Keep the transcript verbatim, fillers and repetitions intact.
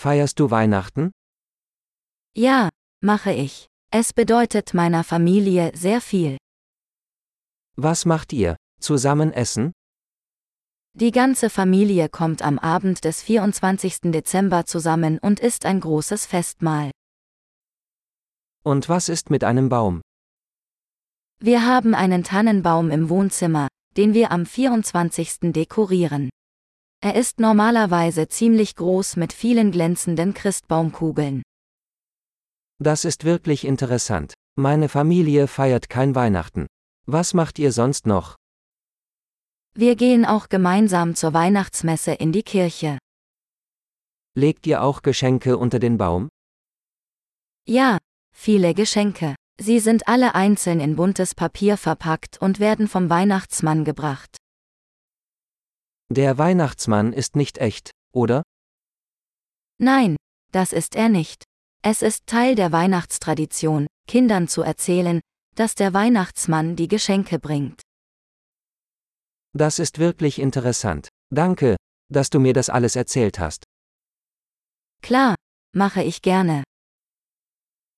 Feierst du Weihnachten? Ja, mache ich. Es bedeutet meiner Familie sehr viel. Was macht ihr? Zusammen essen? Die ganze Familie kommt am Abend des vierundzwanzigsten Dezember zusammen und isst ein großes Festmahl. Und was ist mit einem Baum? Wir haben einen Tannenbaum im Wohnzimmer, den wir am vierundzwanzigsten dekorieren. Er ist normalerweise ziemlich groß mit vielen glänzenden Christbaumkugeln. Das ist wirklich interessant. Meine Familie feiert kein Weihnachten. Was macht ihr sonst noch? Wir gehen auch gemeinsam zur Weihnachtsmesse in die Kirche. Legt ihr auch Geschenke unter den Baum? Ja, viele Geschenke. Sie sind alle einzeln in buntes Papier verpackt und werden vom Weihnachtsmann gebracht. Der Weihnachtsmann ist nicht echt, oder? Nein, das ist er nicht. Es ist Teil der Weihnachtstradition, Kindern zu erzählen, dass der Weihnachtsmann die Geschenke bringt. Das ist wirklich interessant. Danke, dass du mir das alles erzählt hast. Klar, mache ich gerne.